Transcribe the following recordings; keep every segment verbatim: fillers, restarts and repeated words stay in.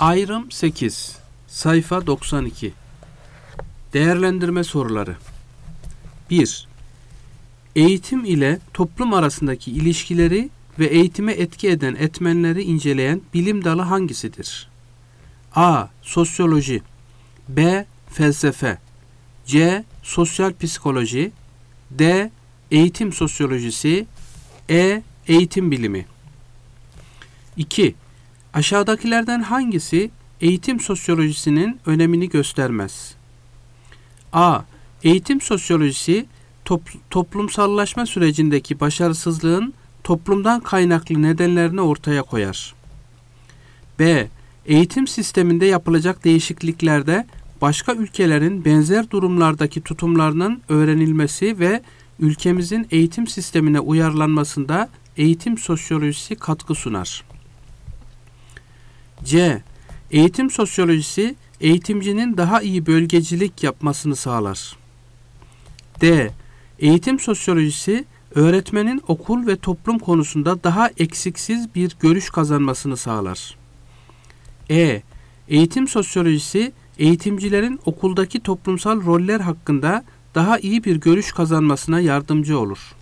Ayrım sekiz. Sayfa doksan iki. Değerlendirme soruları. bir. Eğitim ile toplum arasındaki ilişkileri ve eğitime etki eden etmenleri inceleyen bilim dalı hangisidir? A. Sosyoloji. B. Felsefe. C. Sosyal psikoloji. D. Eğitim sosyolojisi. E. Eğitim bilimi. iki. Aşağıdakilerden hangisi eğitim sosyolojisinin önemini göstermez? A. Eğitim sosyolojisi top- toplumsallaşma sürecindeki başarısızlığın toplumdan kaynaklı nedenlerini ortaya koyar. B. Eğitim sisteminde yapılacak değişikliklerde başka ülkelerin benzer durumlardaki tutumlarının öğrenilmesi ve ülkemizin eğitim sistemine uyarlanmasında eğitim sosyolojisi katkı sunar. C. Eğitim sosyolojisi eğitimcinin daha iyi bölgecilik yapmasını sağlar. D. Eğitim sosyolojisi öğretmenin okul ve toplum konusunda daha eksiksiz bir görüş kazanmasını sağlar. E. Eğitim sosyolojisi eğitimcilerin okuldaki toplumsal roller hakkında daha iyi bir görüş kazanmasına yardımcı olur.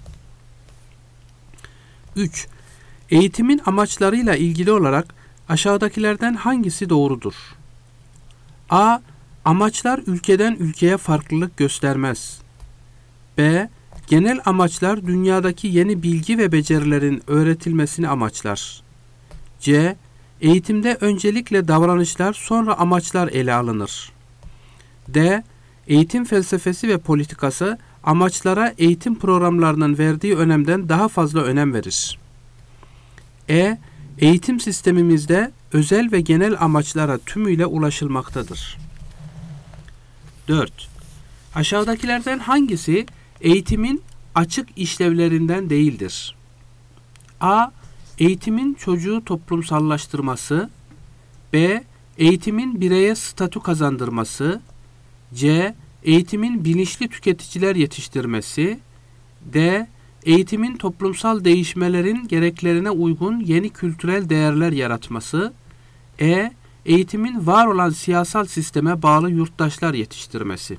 üç. Eğitimin amaçlarıyla ilgili olarak aşağıdakilerden hangisi doğrudur? A. Amaçlar ülkeden ülkeye farklılık göstermez. B. Genel amaçlar dünyadaki yeni bilgi ve becerilerin öğretilmesini amaçlar. C. Eğitimde öncelikle davranışlar sonra amaçlar ele alınır. D. Eğitim felsefesi ve politikası amaçlara eğitim programlarının verdiği önemden daha fazla önem verir. E. Eğitim sistemimizde özel ve genel amaçlara tümüyle ulaşılmaktadır. dört. Aşağıdakilerden hangisi eğitimin açık işlevlerinden değildir? A. Eğitimin çocuğu toplumsallaştırması. B. Eğitimin bireye statü kazandırması. C. Eğitimin bilinçli tüketiciler yetiştirmesi. D. Eğitimin toplumsal değişmelerin gereklerine uygun yeni kültürel değerler yaratması. E. Eğitimin var olan siyasal sisteme bağlı yurttaşlar yetiştirmesi.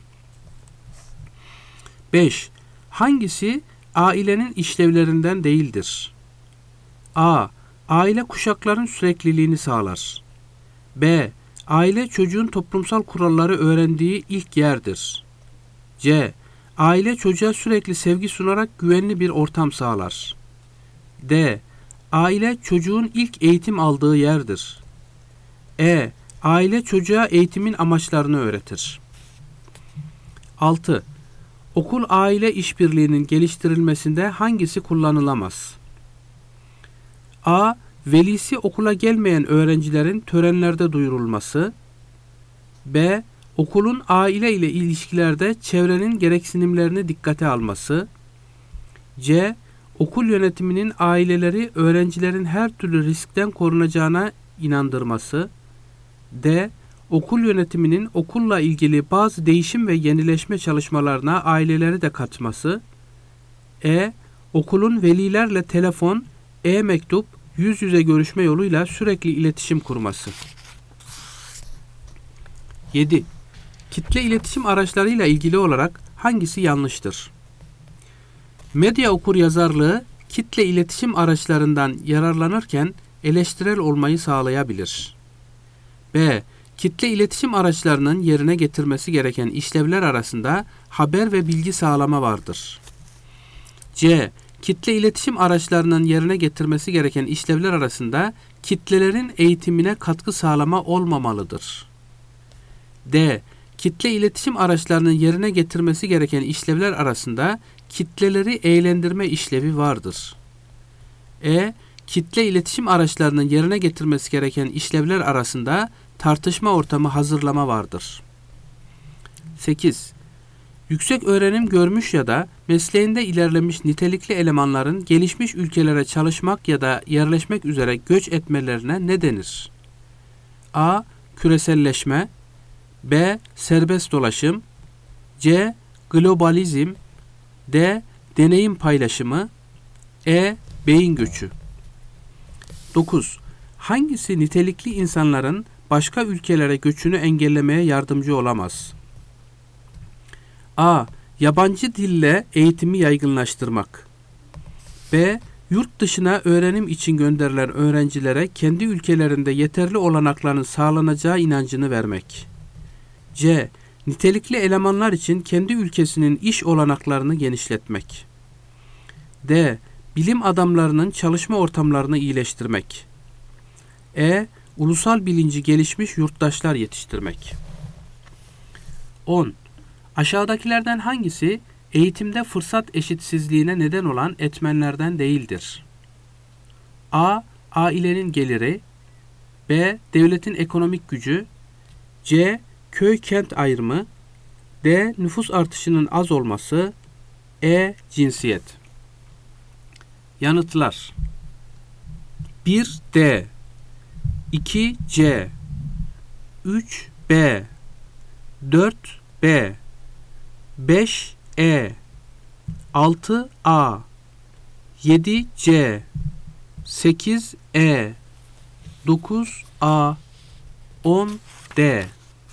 beş. Hangisi ailenin işlevlerinden değildir? A. Aile kuşakların sürekliliğini sağlar. B. Aile çocuğun toplumsal kuralları öğrendiği ilk yerdir. C. Aile çocuğa sürekli sevgi sunarak güvenli bir ortam sağlar. D. Aile çocuğun ilk eğitim aldığı yerdir. E. Aile çocuğa eğitimin amaçlarını öğretir. altı. Okul-aile işbirliğinin geliştirilmesinde hangisi kullanılamaz? A. Velisi okula gelmeyen öğrencilerin törenlerde duyurulması. B. Okulun aile ile ilişkilerde çevrenin gereksinimlerini dikkate alması. C. Okul yönetiminin aileleri öğrencilerin her türlü riskten korunacağına inandırması. D. Okul yönetiminin okulla ilgili bazı değişim ve yenileşme çalışmalarına aileleri de katması. E. Okulun velilerle telefon, e-mektup, yüz yüze görüşme yoluyla sürekli iletişim kurması. yedi. Kitle iletişim araçlarıyla ilgili olarak hangisi yanlıştır? Medya okuryazarlığı kitle iletişim araçlarından yararlanırken eleştirel olmayı sağlayabilir. B. Kitle iletişim araçlarının yerine getirmesi gereken işlevler arasında haber ve bilgi sağlama vardır. C. Kitle iletişim araçlarının yerine getirmesi gereken işlevler arasında kitlelerin eğitimine katkı sağlama olmamalıdır. D. Kitle iletişim araçlarının yerine getirmesi gereken işlevler arasında kitleleri eğlendirme işlevi vardır. E. Kitle iletişim araçlarının yerine getirmesi gereken işlevler arasında tartışma ortamı hazırlama vardır. sekiz. Yüksek öğrenim görmüş ya da mesleğinde ilerlemiş nitelikli elemanların gelişmiş ülkelere çalışmak ya da yerleşmek üzere göç etmelerine ne denir? A. Küreselleşme. B. Serbest dolaşım. C. Globalizm. D. Deneyim paylaşımı. E. Beyin göçü. dokuz. Hangisi nitelikli insanların başka ülkelere göçünü engellemeye yardımcı olamaz? A. Yabancı dille eğitimi yaygınlaştırmak. B. Yurt dışına öğrenim için gönderilen öğrencilere kendi ülkelerinde yeterli olanakların sağlanacağı inancını vermek. C. Nitelikli elemanlar için kendi ülkesinin iş olanaklarını genişletmek. D. Bilim adamlarının çalışma ortamlarını iyileştirmek. E. Ulusal bilinci gelişmiş yurttaşlar yetiştirmek. on. Aşağıdakilerden hangisi eğitimde fırsat eşitsizliğine neden olan etmenlerden değildir? A. Ailenin geliri. B. Devletin ekonomik gücü. C. Köy-kent ayrımı. D. Nüfus artışının az olması. E. Cinsiyet. Yanıtlar: bir D, iki C, üç B, dört B, beş E, altı A, yedi C, sekiz E, dokuz A, on D.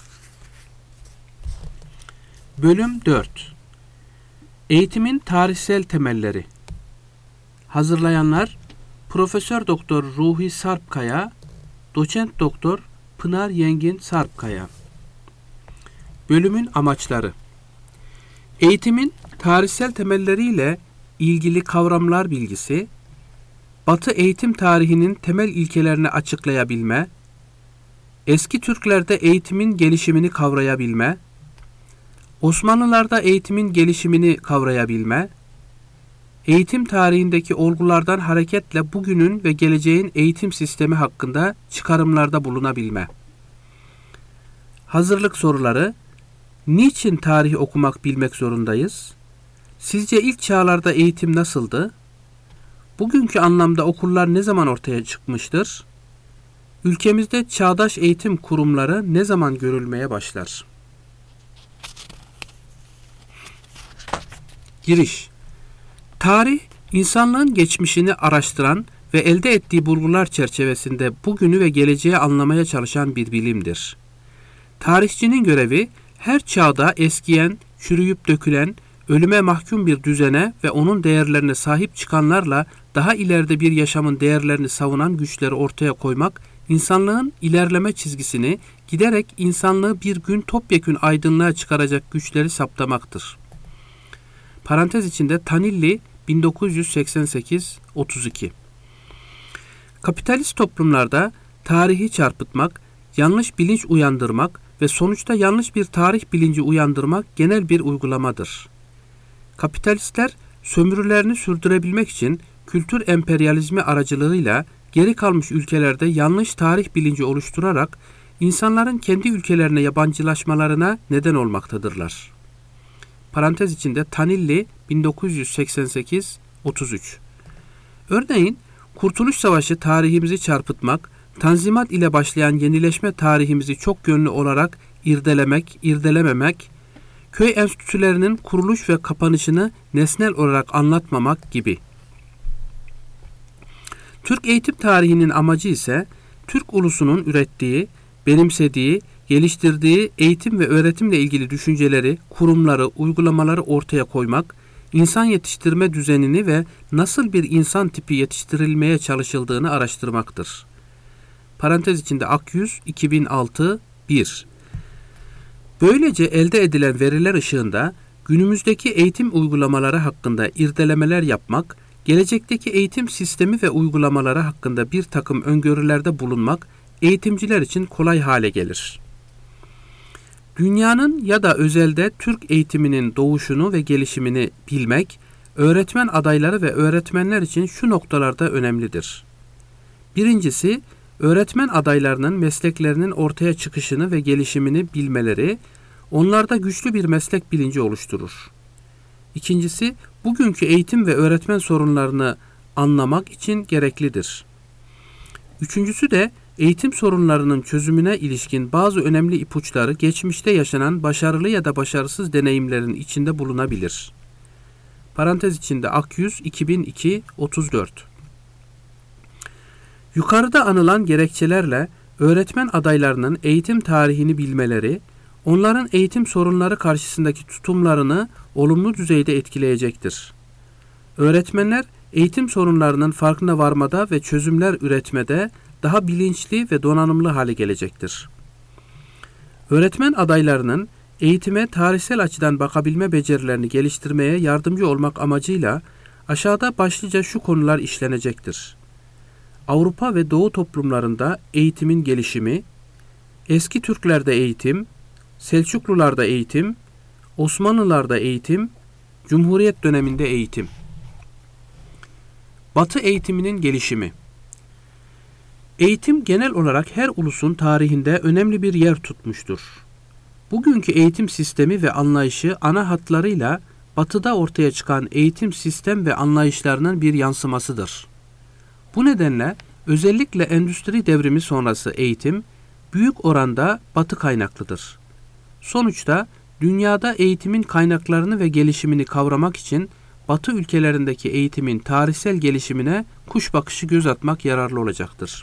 Bölüm dört. Eğitimin tarihsel temelleri. Hazırlayanlar Profesör Doktor Ruhi Sarpkaya, Doçent Doktor Pınar Yengin Sarpkaya. Bölümün amaçları. Eğitimin tarihsel temelleriyle ilgili kavramlar bilgisi, Batı eğitim tarihinin temel ilkelerini açıklayabilme, eski Türklerde eğitimin gelişimini kavrayabilme, Osmanlılarda eğitimin gelişimini kavrayabilme, eğitim tarihindeki olgulardan hareketle bugünün ve geleceğin eğitim sistemi hakkında çıkarımlarda bulunabilme. Hazırlık soruları: Niçin tarih okumak bilmek zorundayız? Sizce ilk çağlarda eğitim nasıldı? Bugünkü anlamda okullar ne zaman ortaya çıkmıştır? Ülkemizde çağdaş eğitim kurumları ne zaman görülmeye başlar? Giriş. Tarih, insanlığın geçmişini araştıran ve elde ettiği bulgular çerçevesinde bugünü ve geleceği anlamaya çalışan bir bilimdir. Tarihçinin görevi, her çağda eskiyen, çürüyüp dökülen, ölüme mahkum bir düzene ve onun değerlerine sahip çıkanlarla daha ileride bir yaşamın değerlerini savunan güçleri ortaya koymak, insanlığın ilerleme çizgisini giderek insanlığı bir gün topyekün aydınlığa çıkaracak güçleri saptamaktır. Parantez içinde Tanilli bin dokuz yüz seksen sekiz otuz iki. Kapitalist toplumlarda tarihi çarpıtmak, yanlış bilinç uyandırmak ve sonuçta yanlış bir tarih bilinci uyandırmak genel bir uygulamadır. Kapitalistler sömürülerini sürdürebilmek için kültür emperyalizmi aracılığıyla geri kalmış ülkelerde yanlış tarih bilinci oluşturarak insanların kendi ülkelerine yabancılaşmalarına neden olmaktadırlar. Parantez içinde Tanilli bin dokuz yüz seksen sekiz otuz üç. Örneğin Kurtuluş Savaşı tarihimizi çarpıtmak, Tanzimat ile başlayan yenileşme tarihimizi çok yönlü olarak irdelemek, irdelememek, köy enstitülerinin kuruluş ve kapanışını nesnel olarak anlatmamak gibi. Türk eğitim tarihinin amacı ise Türk ulusunun ürettiği, benimsediği, geliştirdiği eğitim ve öğretimle ilgili düşünceleri, kurumları, uygulamaları ortaya koymak, insan yetiştirme düzenini ve nasıl bir insan tipi yetiştirilmeye çalışıldığını araştırmaktır. Parantez içinde Akyüz iki bin altı bir. Böylece elde edilen veriler ışığında günümüzdeki eğitim uygulamaları hakkında irdelemeler yapmak, gelecekteki eğitim sistemi ve uygulamaları hakkında bir takım öngörülerde bulunmak eğitimciler için kolay hale gelir. Dünyanın ya da özelde Türk eğitiminin doğuşunu ve gelişimini bilmek, öğretmen adayları ve öğretmenler için şu noktalarda önemlidir. Birincisi, öğretmen adaylarının mesleklerinin ortaya çıkışını ve gelişimini bilmeleri, onlarda güçlü bir meslek bilinci oluşturur. İkincisi, bugünkü eğitim ve öğretmen sorunlarını anlamak için gereklidir. Üçüncüsü de, eğitim sorunlarının çözümüne ilişkin bazı önemli ipuçları geçmişte yaşanan başarılı ya da başarısız deneyimlerin içinde bulunabilir. Parantez içinde Akyüz iki bin iki otuz dört. Yukarıda anılan gerekçelerle öğretmen adaylarının eğitim tarihini bilmeleri, onların eğitim sorunları karşısındaki tutumlarını olumlu düzeyde etkileyecektir. Öğretmenler, eğitim sorunlarının farkına varmada ve çözümler üretmede daha bilinçli ve donanımlı hale gelecektir. Öğretmen adaylarının eğitime tarihsel açıdan bakabilme becerilerini geliştirmeye yardımcı olmak amacıyla aşağıda başlıca şu konular işlenecektir. Avrupa ve Doğu toplumlarında eğitimin gelişimi, eski Türklerde eğitim, Selçuklularda eğitim, Osmanlılarda eğitim, Cumhuriyet döneminde eğitim. Batı eğitiminin gelişimi. Eğitim genel olarak her ulusun tarihinde önemli bir yer tutmuştur. Bugünkü eğitim sistemi ve anlayışı ana hatlarıyla Batı'da ortaya çıkan eğitim sistem ve anlayışlarının bir yansımasıdır. Bu nedenle özellikle endüstri devrimi sonrası eğitim büyük oranda Batı kaynaklıdır. Sonuçta dünyada eğitimin kaynaklarını ve gelişimini kavramak için Batı ülkelerindeki eğitimin tarihsel gelişimine kuş bakışı göz atmak yararlı olacaktır.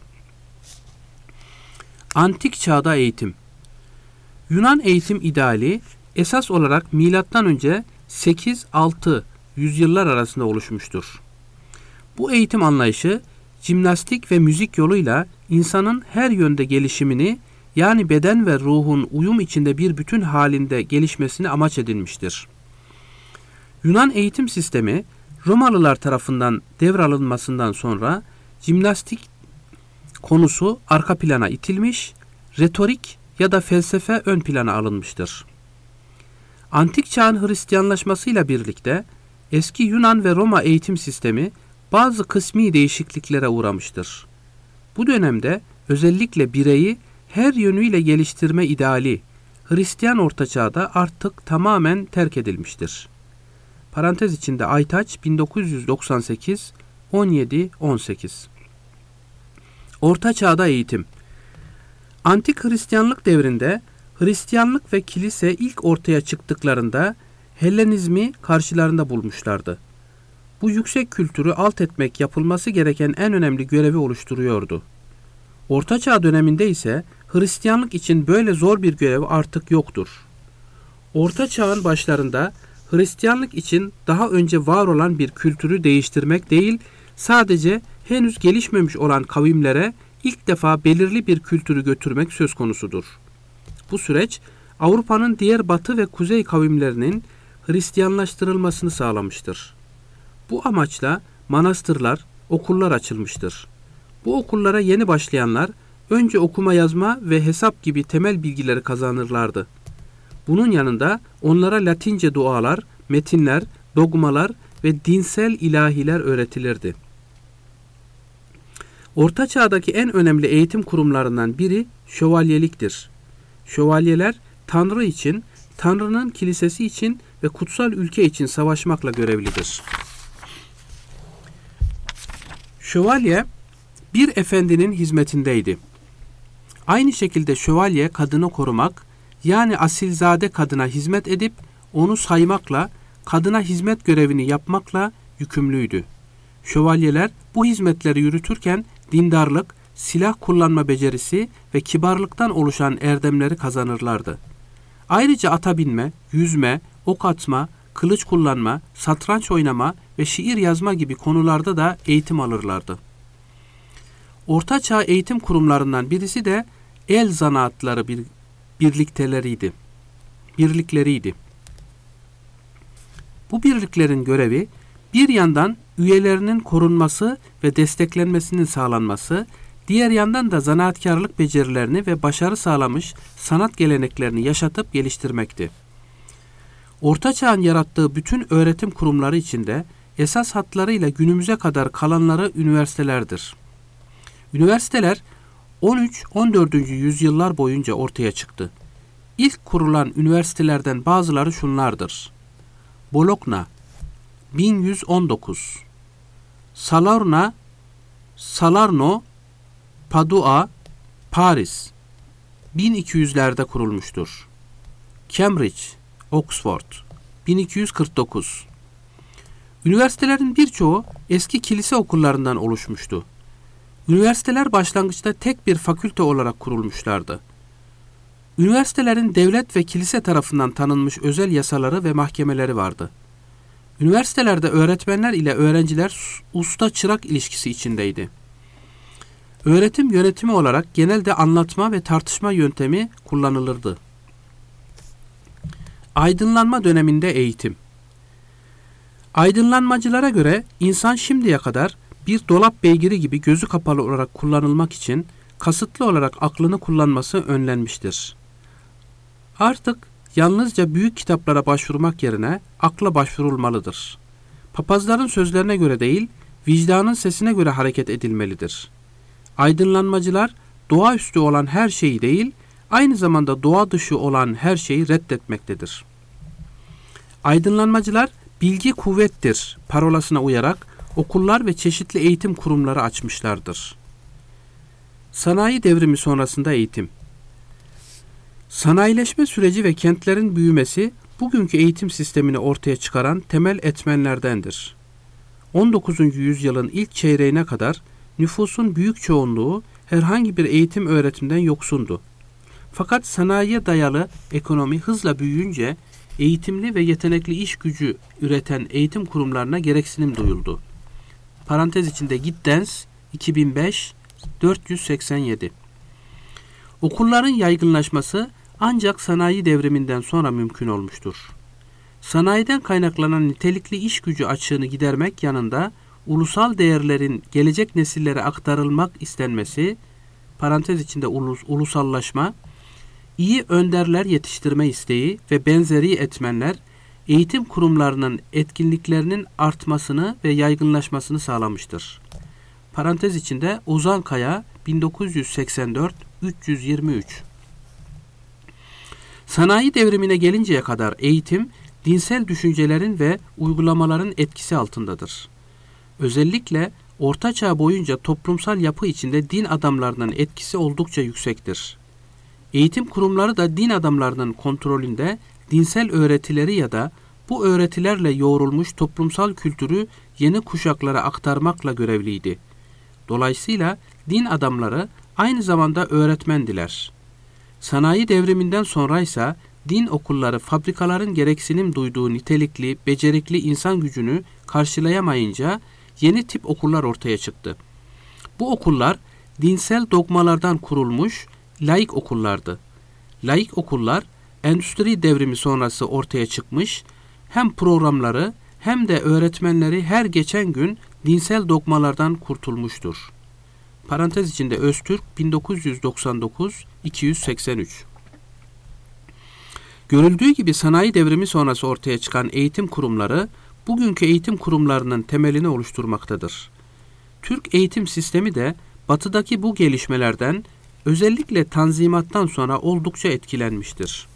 Antik çağda eğitim. Yunan eğitim ideali esas olarak milattan önce sekiz altı yüzyıllar arasında oluşmuştur. Bu eğitim anlayışı jimnastik ve müzik yoluyla insanın her yönde gelişimini, yani beden ve ruhun uyum içinde bir bütün halinde gelişmesini amaç edinmiştir. Yunan eğitim sistemi Romalılar tarafından devralınmasından sonra jimnastik konusu arka plana itilmiş, retorik ya da felsefe ön plana alınmıştır. Antik çağın Hristiyanlaşmasıyla birlikte eski Yunan ve Roma eğitim sistemi bazı kısmi değişikliklere uğramıştır. Bu dönemde özellikle bireyi her yönüyle geliştirme ideali Hristiyan Ortaçağ'da artık tamamen terk edilmiştir. Parantez içinde Aytaç bin dokuz yüz doksan sekiz on yedi on sekiz. Orta Çağ'da eğitim. Antik Hristiyanlık devrinde Hristiyanlık ve kilise ilk ortaya çıktıklarında Hellenizmi karşılarında bulmuşlardı. Bu yüksek kültürü alt etmek yapılması gereken en önemli görevi oluşturuyordu. Orta Çağ döneminde ise Hristiyanlık için böyle zor bir görev artık yoktur. Orta Çağ'ın başlarında Hristiyanlık için daha önce var olan bir kültürü değiştirmek değil, sadece henüz gelişmemiş olan kavimlere ilk defa belirli bir kültürü götürmek söz konusudur. Bu süreç Avrupa'nın diğer batı ve kuzey kavimlerinin Hristiyanlaştırılmasını sağlamıştır. Bu amaçla manastırlar, okullar açılmıştır. Bu okullara yeni başlayanlar önce okuma yazma ve hesap gibi temel bilgileri kazanırlardı. Bunun yanında onlara Latince dualar, metinler, dogmalar ve dinsel ilahiler öğretilirdi. Orta Çağ'daki en önemli eğitim kurumlarından biri şövalyeliktir. Şövalyeler Tanrı için, Tanrı'nın kilisesi için ve kutsal ülke için savaşmakla görevlidir. Şövalye bir efendinin hizmetindeydi. Aynı şekilde şövalye kadını korumak, yani asilzade kadına hizmet edip onu saymakla, kadına hizmet görevini yapmakla yükümlüydü. Şövalyeler bu hizmetleri yürütürken dindarlık, silah kullanma becerisi ve kibarlıktan oluşan erdemleri kazanırlardı. Ayrıca ata binme, yüzme, ok atma, kılıç kullanma, satranç oynama ve şiir yazma gibi konularda da eğitim alırlardı. Orta Çağ eğitim kurumlarından birisi de el zanaatları bir, birlikteleriydi. Birlikleriydi. Bu birliklerin görevi bir yandan üyelerinin korunması ve desteklenmesinin sağlanması, diğer yandan da zanaatkarlık becerilerini ve başarı sağlamış sanat geleneklerini yaşatıp geliştirmekti. Orta Çağ'ın yarattığı bütün öğretim kurumları içinde esas hatlarıyla günümüze kadar kalanları üniversitelerdir. Üniversiteler on üç on dördüncü yüzyıllar boyunca ortaya çıktı. İlk kurulan üniversitelerden bazıları şunlardır: Bologna bin yüz on dokuz, Salerno, Salerno, Padua, Paris bin iki yüzlerde kurulmuştur. Cambridge, Oxford bin iki yüz kırk dokuz. Üniversitelerin birçoğu eski kilise okullarından oluşmuştu. Üniversiteler başlangıçta tek bir fakülte olarak kurulmuşlardı. Üniversitelerin devlet ve kilise tarafından tanınmış özel yasaları ve mahkemeleri vardı. Üniversitelerde öğretmenler ile öğrenciler usta-çırak ilişkisi içindeydi. Öğretim yönetimi olarak genelde anlatma ve tartışma yöntemi kullanılırdı. Aydınlanma döneminde eğitim. Aydınlanmacılara göre insan şimdiye kadar bir dolap beygiri gibi gözü kapalı olarak kullanılmak için kasıtlı olarak aklını kullanması önlenmiştir. Artık yalnızca büyük kitaplara başvurmak yerine akla başvurulmalıdır. Papazların sözlerine göre değil, vicdanın sesine göre hareket edilmelidir. Aydınlanmacılar doğaüstü olan her şeyi değil, aynı zamanda doğa dışı olan her şeyi reddetmektedir. Aydınlanmacılar bilgi kuvvettir parolasına uyarak okullar ve çeşitli eğitim kurumları açmışlardır. Sanayi devrimi sonrasında eğitim. Sanayileşme süreci ve kentlerin büyümesi bugünkü eğitim sistemini ortaya çıkaran temel etmenlerdendir. on dokuzuncu yüzyılın ilk çeyreğine kadar nüfusun büyük çoğunluğu herhangi bir eğitim öğretimden yoksundu. Fakat sanayiye dayalı ekonomi hızla büyüyünce eğitimli ve yetenekli iş gücü üreten eğitim kurumlarına gereksinim duyuldu. Parantez içinde Giddens iki bin beş dört yüz seksen yedi. Okulların yaygınlaşması ancak sanayi devriminden sonra mümkün olmuştur. Sanayiden kaynaklanan nitelikli iş gücü açığını gidermek yanında ulusal değerlerin gelecek nesillere aktarılmak istenmesi, parantez içinde ulus, ulusallaşma, iyi önderler yetiştirme isteği ve benzeri etmenler eğitim kurumlarının etkinliklerinin artmasını ve yaygınlaşmasını sağlamıştır. Parantez içinde Ozan Kaya bin dokuz yüz seksen dört üç yüz yirmi üç. Sanayi devrimine gelinceye kadar eğitim, dinsel düşüncelerin ve uygulamaların etkisi altındadır. Özellikle Orta Çağ boyunca toplumsal yapı içinde din adamlarının etkisi oldukça yüksektir. Eğitim kurumları da din adamlarının kontrolünde dinsel öğretileri ya da bu öğretilerle yoğrulmuş toplumsal kültürü yeni kuşaklara aktarmakla görevliydi. Dolayısıyla din adamları aynı zamanda öğretmendiler. Sanayi devriminden sonra ise din okulları fabrikaların gereksinim duyduğu nitelikli, becerikli insan gücünü karşılayamayınca yeni tip okullar ortaya çıktı. Bu okullar dinsel dogmalardan kurulmuş laik okullardı. Laik okullar endüstri devrimi sonrası ortaya çıkmış, hem programları hem de öğretmenleri her geçen gün dinsel dogmalardan kurtulmuştur. Parantez içinde Öztürk bin dokuz yüz doksan dokuz iki yüz seksen üç. Görüldüğü gibi sanayi devrimi sonrası ortaya çıkan eğitim kurumları bugünkü eğitim kurumlarının temelini oluşturmaktadır. Türk eğitim sistemi de batıdaki bu gelişmelerden özellikle Tanzimat'tan sonra oldukça etkilenmiştir.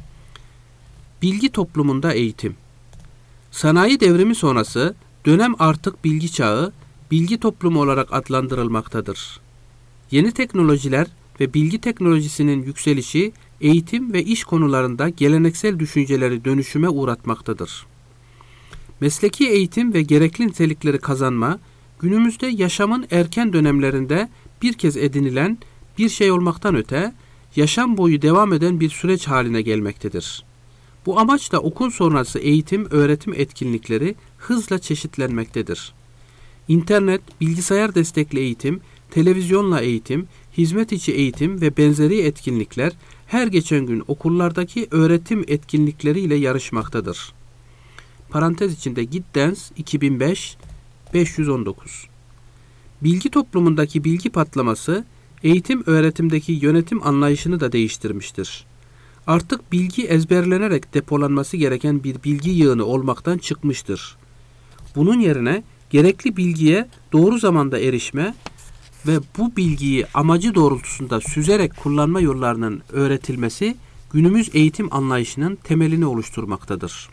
Bilgi toplumunda eğitim. Sanayi devrimi sonrası dönem artık bilgi çağı, bilgi toplumu olarak adlandırılmaktadır. Yeni teknolojiler ve bilgi teknolojisinin yükselişi eğitim ve iş konularında geleneksel düşünceleri dönüşüme uğratmaktadır. Mesleki eğitim ve gerekli nitelikleri kazanma, günümüzde yaşamın erken dönemlerinde bir kez edinilen bir şey olmaktan öte, yaşam boyu devam eden bir süreç haline gelmektedir. Bu amaçla okul sonrası eğitim, öğretim etkinlikleri hızla çeşitlenmektedir. İnternet, bilgisayar destekli eğitim, televizyonla eğitim, hizmet içi eğitim ve benzeri etkinlikler her geçen gün okullardaki öğretim etkinlikleriyle yarışmaktadır. Parantez içinde Giddens iki bin beş beş yüz on dokuz. Bilgi toplumundaki bilgi patlaması, eğitim öğretimdeki yönetim anlayışını da değiştirmiştir. Artık bilgi ezberlenerek depolanması gereken bir bilgi yığını olmaktan çıkmıştır. Bunun yerine gerekli bilgiye doğru zamanda erişme ve bu bilgiyi amacı doğrultusunda süzerek kullanma yollarının öğretilmesi günümüz eğitim anlayışının temelini oluşturmaktadır.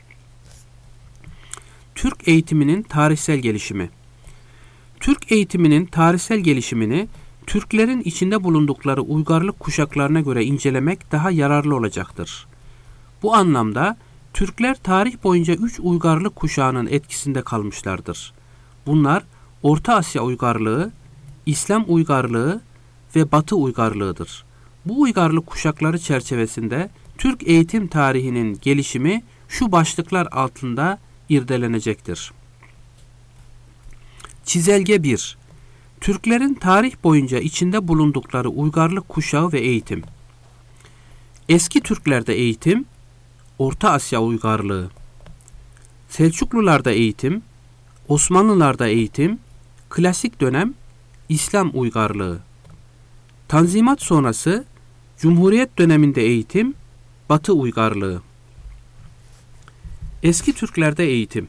Türk eğitiminin tarihsel gelişimi. Türk eğitiminin tarihsel gelişimini Türklerin içinde bulundukları uygarlık kuşaklarına göre incelemek daha yararlı olacaktır. Bu anlamda Türkler tarih boyunca üç uygarlık kuşağının etkisinde kalmışlardır. Bunlar Orta Asya uygarlığı, İslam uygarlığı ve Batı uygarlığıdır. Bu uygarlık kuşakları çerçevesinde Türk eğitim tarihinin gelişimi şu başlıklar altında irdelenecektir. Çizelge bir. Türklerin tarih boyunca içinde bulundukları uygarlık kuşağı ve eğitim. Eski Türklerde eğitim, Orta Asya uygarlığı. Selçuklularda eğitim, Osmanlılarda eğitim, klasik dönem, İslam uygarlığı. Tanzimat sonrası, Cumhuriyet döneminde eğitim, Batı uygarlığı. Eski Türklerde eğitim.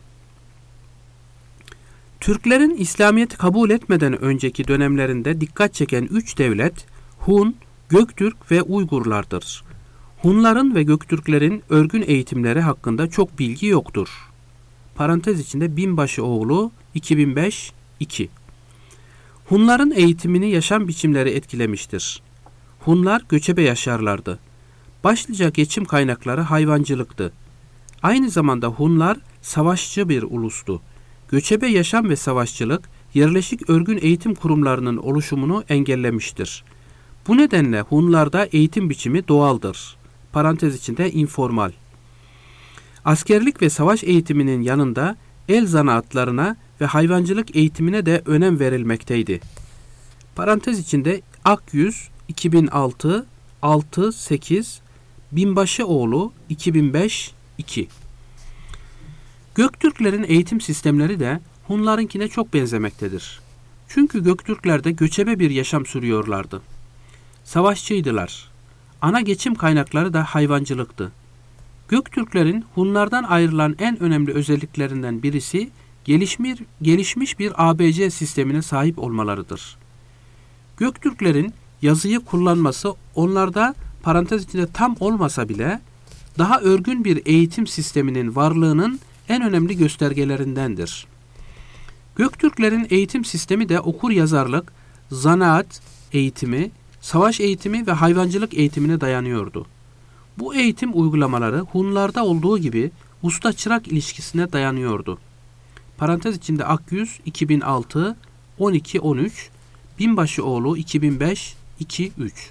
Türklerin İslamiyet'i kabul etmeden önceki dönemlerinde dikkat çeken üç devlet, Hun, Göktürk ve Uygurlardır. Hunların ve Göktürklerin örgün eğitimleri hakkında çok bilgi yoktur. Parantez içinde Binbaşıoğlu iki bin beş iki. Hunların eğitimini yaşam biçimleri etkilemiştir. Hunlar göçebe yaşarlardı. Başlıca geçim kaynakları hayvancılıktı. Aynı zamanda Hunlar savaşçı bir ulustu. Göçebe yaşam ve savaşçılık, yerleşik örgün eğitim kurumlarının oluşumunu engellemiştir. Bu nedenle Hunlarda eğitim biçimi doğaldır. Parantez içinde informal. Askerlik ve savaş eğitiminin yanında el zanaatlarına ve hayvancılık eğitimine de önem verilmekteydi. Parantez içinde Akyüz iki bin altı altı sekiz, Binbaşıoğlu iki bin beş iki. Göktürklerin eğitim sistemleri de Hunlarınkine çok benzemektedir. Çünkü Göktürkler de göçebe bir yaşam sürüyorlardı. Savaşçıydılar. Ana geçim kaynakları da hayvancılıktı. Göktürklerin Hunlardan ayrılan en önemli özelliklerinden birisi gelişmiş, gelişmiş bir A B C sistemine sahip olmalarıdır. Göktürklerin yazıyı kullanması onlarda parantez içinde tam olmasa bile daha örgün bir eğitim sisteminin varlığının en önemli göstergelerindendir. Göktürklerin eğitim sistemi de okur yazarlık, zanaat eğitimi, savaş eğitimi ve hayvancılık eğitimine dayanıyordu. Bu eğitim uygulamaları Hunlarda olduğu gibi usta-çırak ilişkisine dayanıyordu. Parantez içinde Akyüz iki bin altı on iki on üç, Binbaşıoğlu iki bin beş iki üç.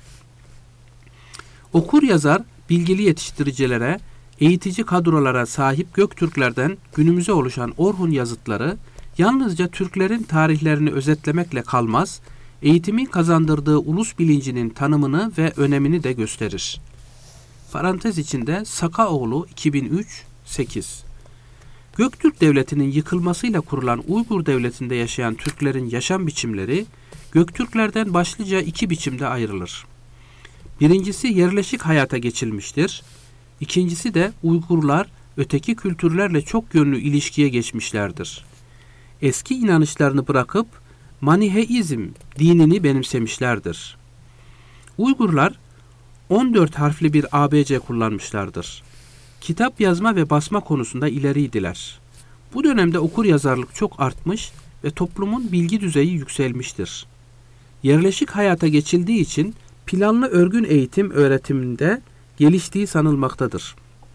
Okur yazar bilgili yetiştiricilere, eğitici kadrolara sahip Göktürklerden günümüze oluşan Orhun yazıtları yalnızca Türklerin tarihlerini özetlemekle kalmaz, eğitimin kazandırdığı ulus bilincinin tanımını ve önemini de gösterir. Parantez içinde Sakaoğlu iki bin üç sekiz. Göktürk Devleti'nin yıkılmasıyla kurulan Uygur Devleti'nde yaşayan Türklerin yaşam biçimleri Göktürklerden başlıca iki biçimde ayrılır. Birincisi yerleşik hayata geçilmiştir. İkincisi de Uygurlar öteki kültürlerle çok yönlü ilişkiye geçmişlerdir. Eski inanışlarını bırakıp Maniheizm dinini benimsemişlerdir. Uygurlar on dört harfli bir A B C kullanmışlardır. Kitap yazma ve basma konusunda ileriydiler. Bu dönemde okur yazarlık çok artmış ve toplumun bilgi düzeyi yükselmiştir. Yerleşik hayata geçildiği için planlı örgün eğitim öğretiminde geliştiği sanılmaktadır.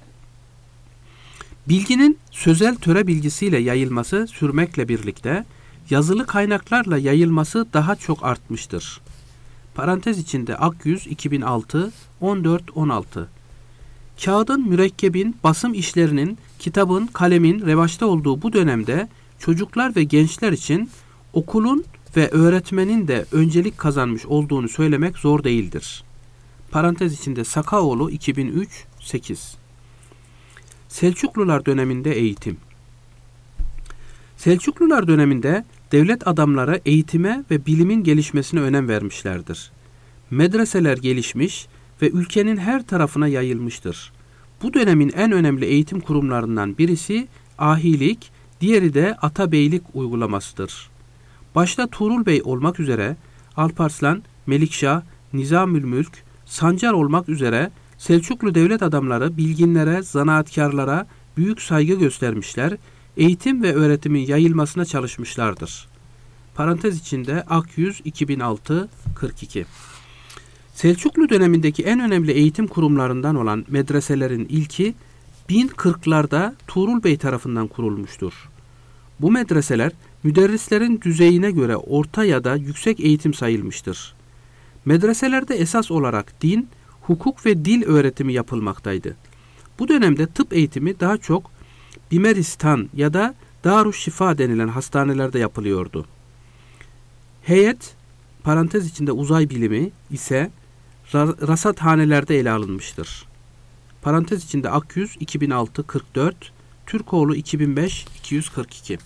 Bilginin sözel töre bilgisiyle yayılması sürmekle birlikte yazılı kaynaklarla yayılması daha çok artmıştır. Parantez içinde Akyüz iki bin altı on dört on altı. Kağıdın, mürekkebin, basım işlerinin, kitabın, kalemin revaçta olduğu bu dönemde çocuklar ve gençler için okulun ve öğretmenin de öncelik kazanmış olduğunu söylemek zor değildir. Parantez içinde Sakaoğlu iki bin üç sekiz. Selçuklular döneminde eğitim. Selçuklular döneminde devlet adamları eğitime ve bilimin gelişmesine önem vermişlerdir. Medreseler gelişmiş ve ülkenin her tarafına yayılmıştır. Bu dönemin en önemli eğitim kurumlarından birisi ahilik, diğeri de atabeylik uygulamasıdır. Başta Tuğrul Bey olmak üzere Alparslan, Melikşah, Nizamülmülk, Sancar olmak üzere Selçuklu devlet adamları bilginlere, zanaatkarlara büyük saygı göstermişler, eğitim ve öğretimin yayılmasına çalışmışlardır. Parantez içinde Akyüz iki bin altı kırk iki. Selçuklu dönemindeki en önemli eğitim kurumlarından olan medreselerin ilki bin kırklarda Tuğrul Bey tarafından kurulmuştur. Bu medreseler müderrislerin düzeyine göre orta ya da yüksek eğitim sayılmıştır. Medreselerde esas olarak din, hukuk ve dil öğretimi yapılmaktaydı. Bu dönemde tıp eğitimi daha çok Bimeristan ya da Darüşşifa denilen hastanelerde yapılıyordu. Heyet, parantez içinde uzay bilimi ise rasathanelerde ele alınmıştır. Parantez içinde Akyüz iki bin altı kırk dört, Türkoğlu iki bin beş iki yüz kırk iki.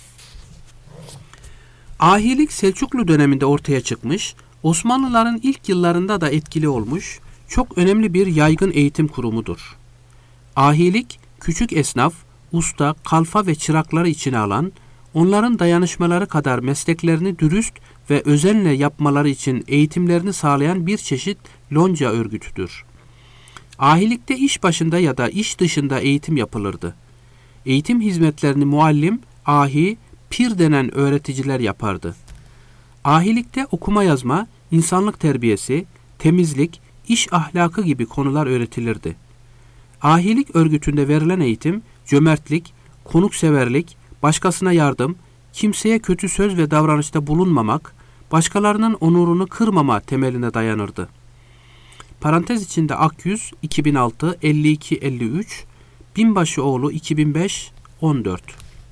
Ahilik Selçuklu döneminde ortaya çıkmış, Osmanlıların ilk yıllarında da etkili olmuş, çok önemli bir yaygın eğitim kurumudur. Ahilik, küçük esnaf, usta, kalfa ve çırakları içine alan, onların dayanışmaları kadar mesleklerini dürüst ve özenle yapmaları için eğitimlerini sağlayan bir çeşit lonca örgütüdür. Ahilikte iş başında ya da iş dışında eğitim yapılırdı. Eğitim hizmetlerini muallim, ahi, pir denen öğreticiler yapardı. Ahilikte okuma yazma, insanlık terbiyesi, temizlik, iş ahlakı gibi konular öğretilirdi. Ahilik örgütünde verilen eğitim, cömertlik, konukseverlik, başkasına yardım, kimseye kötü söz ve davranışta bulunmamak, başkalarının onurunu kırmama temeline dayanırdı. Parantez içinde Akyüz iki bin altı elli iki elli üç, Binbaşıoğlu iki bin beş on dört.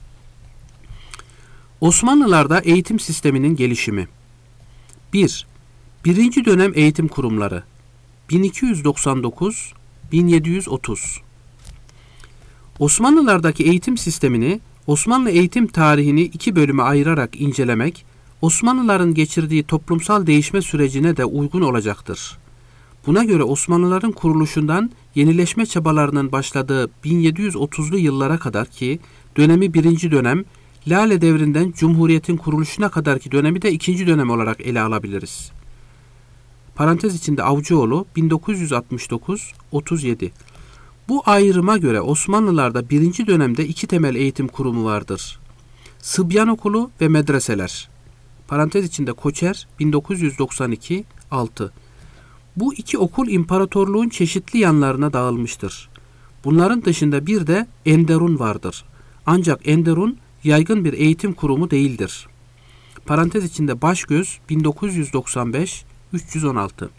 Osmanlılarda eğitim sisteminin gelişimi. bir. Birinci dönem eğitim kurumları bin iki yüz doksan dokuz - bin yedi yüz otuz. Osmanlılardaki eğitim sistemini Osmanlı eğitim tarihini iki bölüme ayırarak incelemek, Osmanlıların geçirdiği toplumsal değişme sürecine de uygun olacaktır. Buna göre Osmanlıların kuruluşundan yenileşme çabalarının başladığı bin yedi yüz otuzlu yıllara kadar ki dönemi birinci dönem, Lale devrinden Cumhuriyet'in kuruluşuna kadarki dönemi de ikinci dönem olarak ele alabiliriz. Parantez içinde Avcıoğlu bin dokuz yüz altmış dokuz otuz yedi. Bu ayrıma göre Osmanlılarda birinci dönemde iki temel eğitim kurumu vardır. Sıbyan okulu ve medreseler. Parantez içinde Koçer bin dokuz yüz doksan iki altı. Bu iki okul imparatorluğun çeşitli yanlarına dağılmıştır. Bunların dışında bir de Enderun vardır. Ancak Enderun yaygın bir eğitim kurumu değildir. Parantez içinde Başgöz bin dokuz yüz doksan beş üç yüz on altı.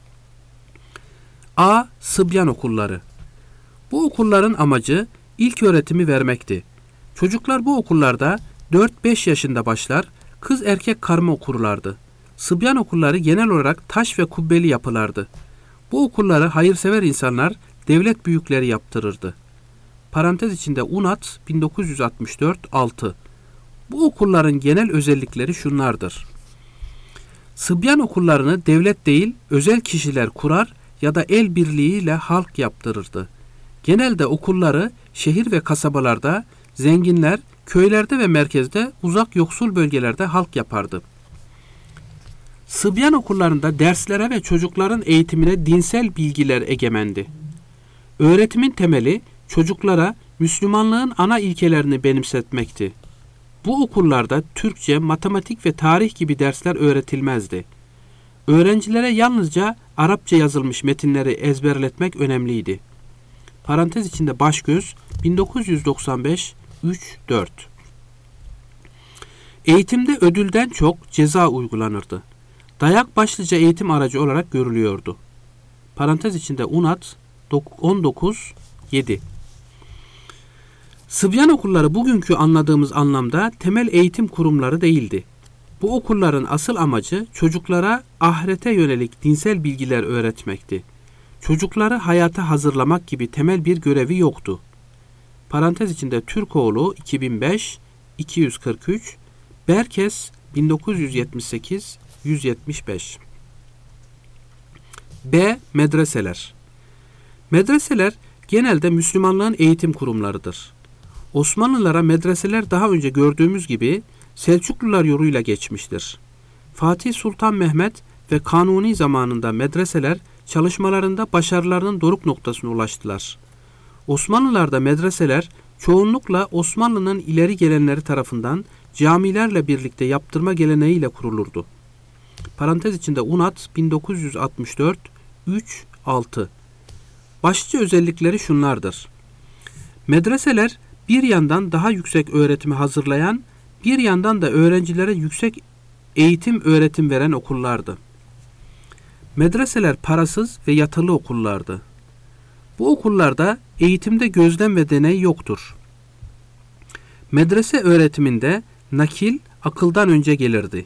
A. Sıbyan okulları. Bu okulların amacı ilk öğretimi vermekti. Çocuklar bu okullarda dört beş yaşında başlar, kız erkek karma okurlardı. Sıbyan okulları genel olarak taş ve kubbeli yapılardı. Bu okulları hayırsever insanlar, devlet büyükleri yaptırırdı. Parantez içinde Unat bin dokuz yüz altmış dört altı. Bu okulların genel özellikleri şunlardır. Sıbyan okullarını devlet değil, özel kişiler kurar ya da el birliğiyle halk yaptırırdı. Genelde okulları şehir ve kasabalarda, zenginler, köylerde ve merkezde, uzak yoksul bölgelerde halk yapardı. Sıbyan okullarında derslere ve çocukların eğitimine dinsel bilgiler egemendi. Öğretimin temeli çocuklara Müslümanlığın ana ilkelerini benimsetmekti. Bu okullarda Türkçe, matematik ve tarih gibi dersler öğretilmezdi. Öğrencilere yalnızca Arapça yazılmış metinleri ezberletmek önemliydi. Parantez içinde Başgöz bin dokuz yüz doksan beş üç dört. Eğitimde ödülden çok ceza uygulanırdı. Dayak başlıca eğitim aracı olarak görülüyordu. Parantez içinde Unat on dokuz yedi. Sıbyan okulları bugünkü anladığımız anlamda temel eğitim kurumları değildi. Bu okulların asıl amacı çocuklara ahirete yönelik dinsel bilgiler öğretmekti. Çocukları hayata hazırlamak gibi temel bir görevi yoktu. Parantez içinde Türkoğlu iki bin beş iki yüz kırk üç, Berkes bin dokuz yüz yetmiş sekiz yüz yetmiş beş. B. Medreseler. Medreseler genelde Müslümanlığın eğitim kurumlarıdır. Osmanlılara medreseler daha önce gördüğümüz gibi Selçuklular yoluyla geçmiştir. Fatih Sultan Mehmet ve Kanuni zamanında medreseler çalışmalarında başarılarının doruk noktasına ulaştılar. Osmanlılarda medreseler çoğunlukla Osmanlı'nın ileri gelenleri tarafından camilerle birlikte yaptırma geleneğiyle kurulurdu. Parantez içinde Unat bin dokuz yüz altmış dört üç altı. Başlıca özellikleri şunlardır. Medreseler bir yandan daha yüksek öğretimi hazırlayan, Bir yandan da öğrencilere yüksek eğitim öğretim veren okullardı. Medreseler parasız ve yatılı okullardı. Bu okullarda eğitimde gözlem ve deney yoktur. Medrese öğretiminde nakil akıldan önce gelirdi.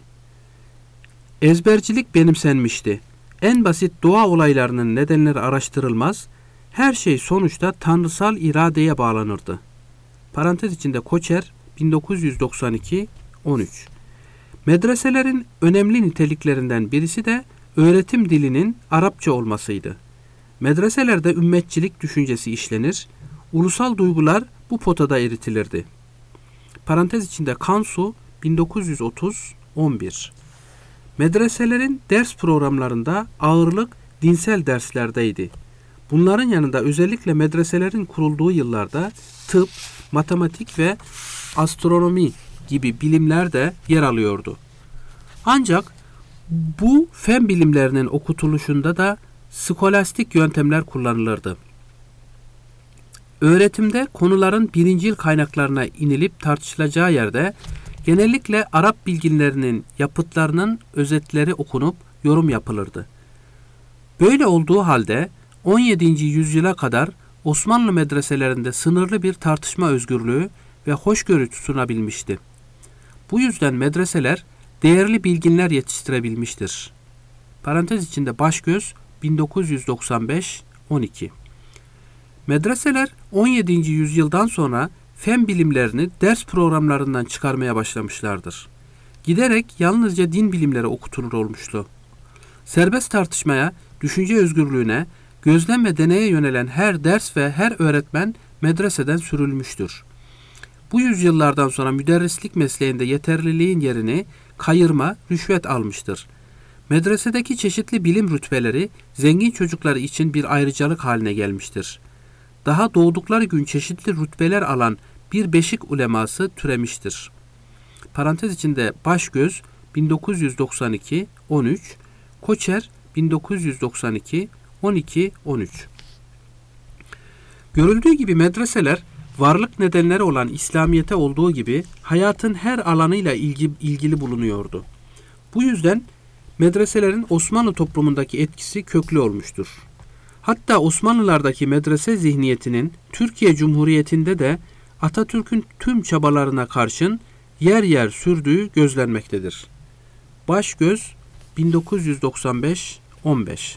Ezbercilik benimsenmişti. En basit doğa olaylarının nedenleri araştırılmaz, her şey sonuçta tanrısal iradeye bağlanırdı. Parantez içinde Koçer, bin dokuz yüz doksan iki on üç. Medreselerin önemli niteliklerinden birisi de öğretim dilinin Arapça olmasıydı. Medreselerde ümmetçilik düşüncesi işlenir, ulusal duygular bu potada eritilirdi. Parantez içinde Kansu, bin dokuz yüz otuz on bir. Medreselerin ders programlarında ağırlık dinsel derslerdeydi. Bunların yanında özellikle medreselerin kurulduğu yıllarda tıp, matematik ve astronomi gibi bilimler de yer alıyordu. Ancak bu fen bilimlerinin okutuluşunda da skolastik yöntemler kullanılırdı. Öğretimde konuların birincil kaynaklarına inilip tartışılacağı yerde genellikle Arap bilginlerinin yapıtlarının özetleri okunup yorum yapılırdı. Böyle olduğu halde on yedinci yüzyıla kadar Osmanlı medreselerinde sınırlı bir tartışma özgürlüğü ve hoşgörü tutunabilmişti. Bu yüzden medreseler değerli bilginler yetiştirebilmiştir. Parantez içinde Başgöz, bin dokuz yüz doksan beş on iki. Medreseler on yedinci yüzyıldan sonra fen bilimlerini ders programlarından çıkarmaya başlamışlardır. Giderek yalnızca din bilimleri okutulur olmuştu. Serbest tartışmaya, düşünce özgürlüğüne, gözlem ve deneye yönelen her ders ve her öğretmen medreseden sürülmüştür. Bu yüzyıllardan sonra müderrislik mesleğinde yeterliliğin yerini kayırma, rüşvet almıştır. Medresedeki çeşitli bilim rütbeleri zengin çocukları için bir ayrıcalık haline gelmiştir. Daha doğdukları gün çeşitli rütbeler alan bir beşik uleması türemiştir. Parantez içinde Başgöz, bin dokuz yüz doksan iki on üç, Koçer, bin dokuz yüz doksan iki on iki on üç. Görüldüğü gibi medreseler, varlık nedenleri olan İslamiyet'e olduğu gibi hayatın her alanıyla ilgi, ilgili bulunuyordu. Bu yüzden medreselerin Osmanlı toplumundaki etkisi köklü olmuştur. Hatta Osmanlılardaki medrese zihniyetinin Türkiye Cumhuriyeti'nde de Atatürk'ün tüm çabalarına karşın yer yer sürdüğü gözlenmektedir. Başgöz, bin dokuz yüz doksan beş on beş.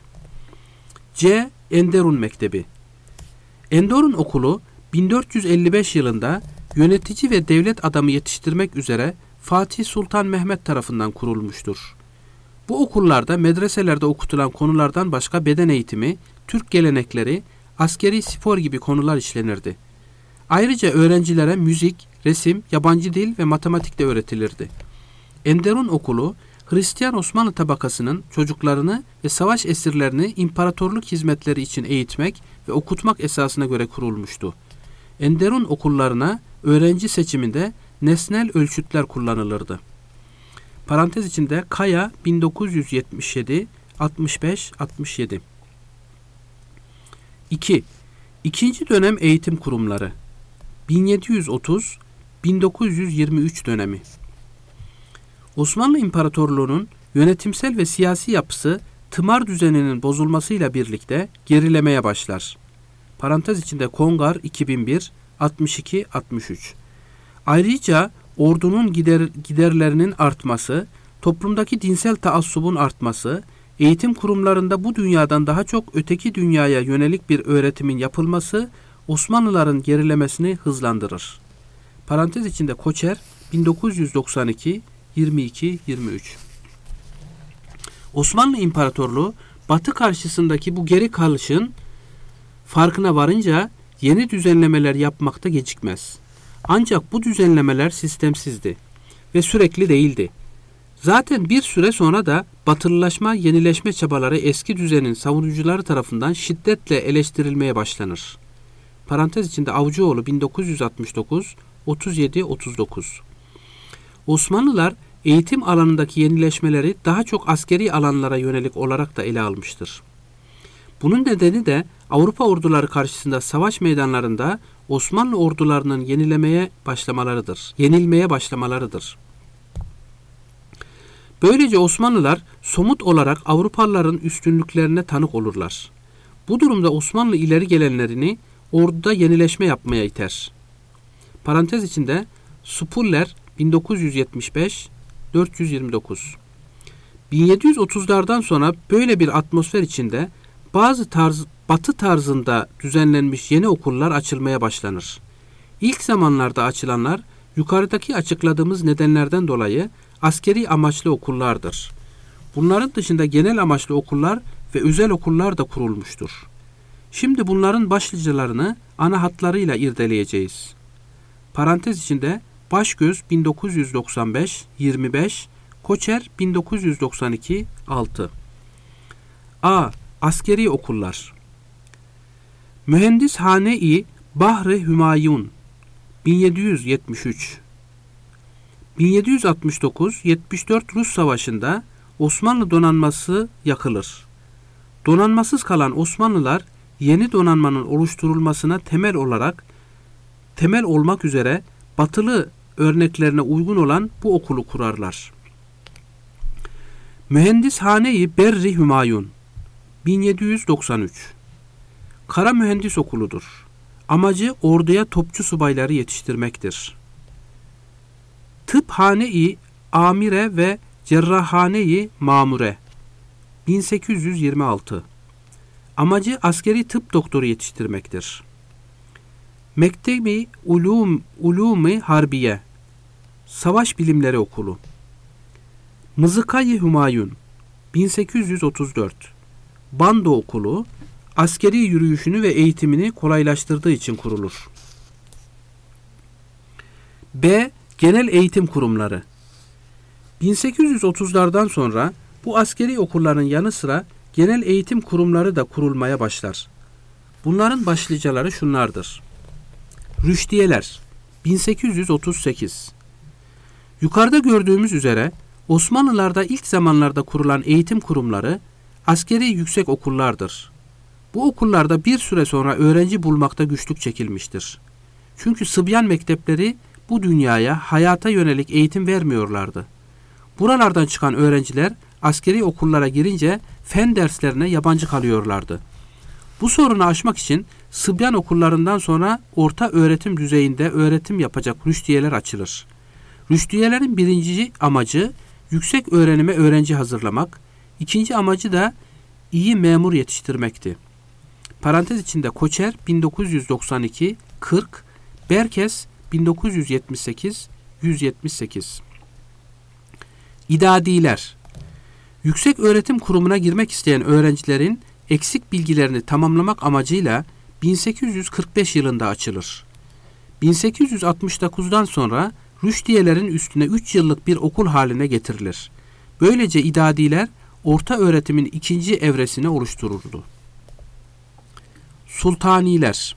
C. Enderun Mektebi. Enderun Okulu bin dört yüz elli beş yılında yönetici ve devlet adamı yetiştirmek üzere Fatih Sultan Mehmet tarafından kurulmuştur. Bu okullarda medreselerde okutulan konulardan başka beden eğitimi, Türk gelenekleri, askeri spor gibi konular işlenirdi. Ayrıca öğrencilere müzik, resim, yabancı dil ve matematik de öğretilirdi. Enderun Okulu, Hristiyan Osmanlı tabakasının çocuklarını ve savaş esirlerini imparatorluk hizmetleri için eğitmek ve okutmak esasına göre kurulmuştu. Enderun okullarına öğrenci seçiminde nesnel ölçütler kullanılırdı. Parantez içinde Kaya, bin dokuz yüz yetmiş yedi altmış beş altmış yedi. iki. İkinci dönem eğitim kurumları bin yedi yüz otuz bin dokuz yüz yirmi üç dönemi. Osmanlı İmparatorluğu'nun yönetimsel ve siyasi yapısı tımar düzeninin bozulmasıyla birlikte gerilemeye başlar. Parantez içinde Kongar, iki bin bir altmış iki altmış üç. Ayrıca ordunun gider, giderlerinin artması, toplumdaki dinsel taassubun artması, eğitim kurumlarında bu dünyadan daha çok öteki dünyaya yönelik bir öğretimin yapılması Osmanlıların gerilemesini hızlandırır. Parantez içinde Koçer, bin dokuz yüz doksan iki yirmi iki yirmi üç. Osmanlı İmparatorluğu Batı karşısındaki bu geri kalışın farkına varınca yeni düzenlemeler yapmakta gecikmez. Ancak bu düzenlemeler sistemsizdi ve sürekli değildi. Zaten bir süre sonra da batılılaşma, yenileşme çabaları eski düzenin savunucuları tarafından şiddetle eleştirilmeye başlanır. Parantez içinde Avcıoğlu, bin dokuz yüz altmış dokuz otuz yedi otuz dokuz. Osmanlılar eğitim alanındaki yenileşmeleri daha çok askeri alanlara yönelik olarak da ele almıştır. Bunun nedeni de Avrupa orduları karşısında savaş meydanlarında Osmanlı ordularının yenilemeye başlamalarıdır. Yenilmeye başlamalarıdır. Böylece Osmanlılar somut olarak Avrupalıların üstünlüklerine tanık olurlar. Bu durumda Osmanlı ileri gelenlerini orduda yenileşme yapmaya iter. Parantez içinde Spuller bin dokuz yüz yetmiş beş dört yüz yirmi dokuz. bin yedi yüz otuzlardan sonra böyle bir atmosfer içinde bazı tarz, batı tarzında düzenlenmiş yeni okullar açılmaya başlanır. İlk zamanlarda açılanlar yukarıdaki açıkladığımız nedenlerden dolayı askeri amaçlı okullardır. Bunların dışında genel amaçlı okullar ve özel okullar da kurulmuştur. Şimdi bunların başlıcalarını ana hatlarıyla irdeleyeceğiz. Parantez içinde Başgöz bin dokuz yüz doksan beş yirmi beş, Koçer bin dokuz yüz doksan iki altı. A. Askeri okullar. Mühendishane-i Bahri Hümayun bin yedi yüz yetmiş üç. bin yedi yüz altmış dokuz yetmiş dört Rus Savaşı'nda Osmanlı donanması yakılır. Donanmasız kalan Osmanlılar yeni donanmanın oluşturulmasına temel olarak temel olmak üzere batılı örneklerine uygun olan bu okulu kurarlar. Mühendishane-i Berri Hümayun bin yedi yüz doksan üç. Kara Mühendis Okuludur. Amacı orduya topçu subayları yetiştirmektir. Tıphane-i Amire ve Cerrahane-i Mamure bin sekiz yüz yirmi altı. Amacı askeri tıp doktoru yetiştirmektir. Mektebi Ulum Ulumi Harbiye Savaş Bilimleri Okulu. Mızıkayı Hümayun bin sekiz yüz otuz dört. Bando Okulu askeri yürüyüşünü ve eğitimini kolaylaştırdığı için kurulur. B. Genel eğitim kurumları. bin sekiz yüz otuzlardan sonra bu askeri okulların yanı sıra genel eğitim kurumları da kurulmaya başlar. Bunların başlıcaları şunlardır. Rüştiyeler bin sekiz yüz otuz sekiz. Yukarıda gördüğümüz üzere Osmanlılarda ilk zamanlarda kurulan eğitim kurumları askeri yüksek okullardır. Bu okullarda bir süre sonra öğrenci bulmakta güçlük çekilmiştir. Çünkü Sıbyan mektepleri bu dünyaya, hayata yönelik eğitim vermiyorlardı. Buralardan çıkan öğrenciler askeri okullara girince fen derslerine yabancı kalıyorlardı. Bu sorunu aşmak için Sıbyan okullarından sonra orta öğretim düzeyinde öğretim yapacak rüştiyeler açılır. Rüştiyelerin birinci amacı yüksek öğrenime öğrenci hazırlamak, ikinci amacı da iyi memur yetiştirmekti. Parantez içinde Koçer bin dokuz yüz doksan iki kırk, Berkes bin dokuz yüz yetmiş sekiz yüz yetmiş sekiz. İdadiler. Yüksek öğretim kurumuna girmek isteyen öğrencilerin eksik bilgilerini tamamlamak amacıyla bin sekiz yüz kırk beş yılında açılır. bin sekiz yüz altmış dokuzdan sonra rüştiyelerin üstüne üç yıllık bir okul haline getirilir. Böylece idadiler orta öğretimin ikinci evresini oluştururdu. Sultaniler.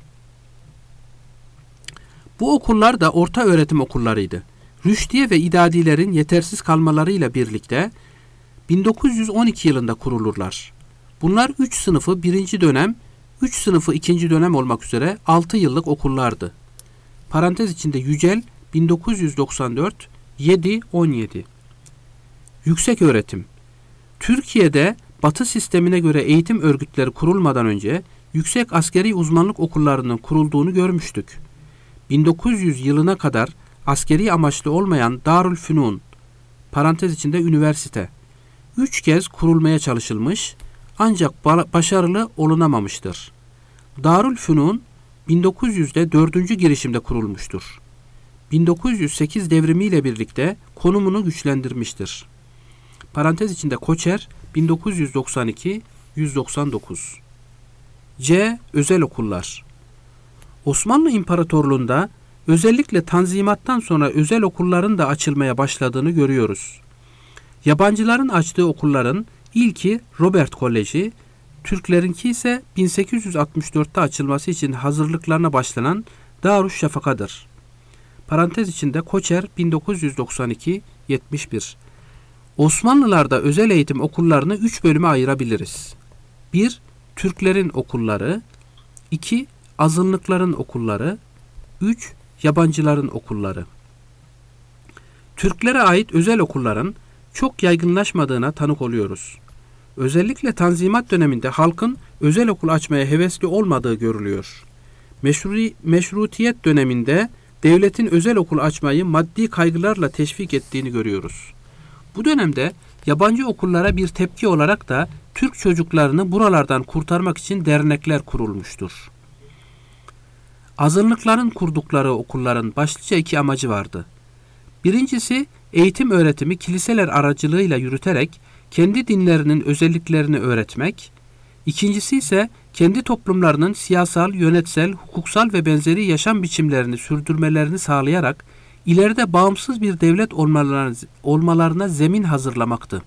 Bu okullar da orta öğretim okullarıydı. Rüştiye ve idadilerin yetersiz kalmalarıyla birlikte bin dokuz yüz on iki yılında kurulurlar. Bunlar üç sınıfı birinci dönem, üç sınıfı ikinci dönem olmak üzere altı yıllık okullardı. Parantez içinde Yücel bin dokuz yüz doksan dört yedi on yedi. Yüksek öğretim. Türkiye'de Batı sistemine göre eğitim örgütleri kurulmadan önce yüksek askeri uzmanlık okullarının kurulduğunu görmüştük. bin dokuz yüz yılına kadar askeri amaçlı olmayan Darülfünun, parantez içinde üniversite, üç kez kurulmaya çalışılmış ancak başarılı olunamamıştır. Darülfünun bin dokuz yüzde dördüncü girişimde kurulmuştur. bin dokuz yüz sekiz devrimiyle birlikte konumunu güçlendirmiştir. Parantez içinde Koçer bin dokuz yüz doksan iki yüz doksan dokuz. C. Özel okullar. Osmanlı İmparatorluğu'nda özellikle Tanzimat'tan sonra özel okulların da açılmaya başladığını görüyoruz. Yabancıların açtığı okulların ilki Robert Koleji, Türklerinki ise bin sekiz yüz altmış dörtte açılması için hazırlıklarına başlanan Darüşşafaka'dır. Parantez içinde Koçer bin dokuz yüz doksan iki yetmiş bir. Osmanlılarda özel eğitim okullarını üç bölüme ayırabiliriz. bir. Türklerin okulları, iki. Azınlıkların okulları, üç. Yabancıların okulları. Türklere ait özel okulların çok yaygınlaşmadığına tanık oluyoruz. Özellikle Tanzimat döneminde halkın özel okul açmaya hevesli olmadığı görülüyor. Meşru, meşrutiyet döneminde devletin özel okul açmayı maddi kaygılarla teşvik ettiğini görüyoruz. Bu dönemde yabancı okullara bir tepki olarak da Türk çocuklarını buralardan kurtarmak için dernekler kurulmuştur. Azınlıkların kurdukları okulların başlıca iki amacı vardı. Birincisi, eğitim öğretimi kiliseler aracılığıyla yürüterek kendi dinlerinin özelliklerini öğretmek. İkincisi ise kendi toplumlarının siyasal, yönetsel, hukuksal ve benzeri yaşam biçimlerini sürdürmelerini sağlayarak ileride bağımsız bir devlet olmalarına, olmalarına zemin hazırlamaktı.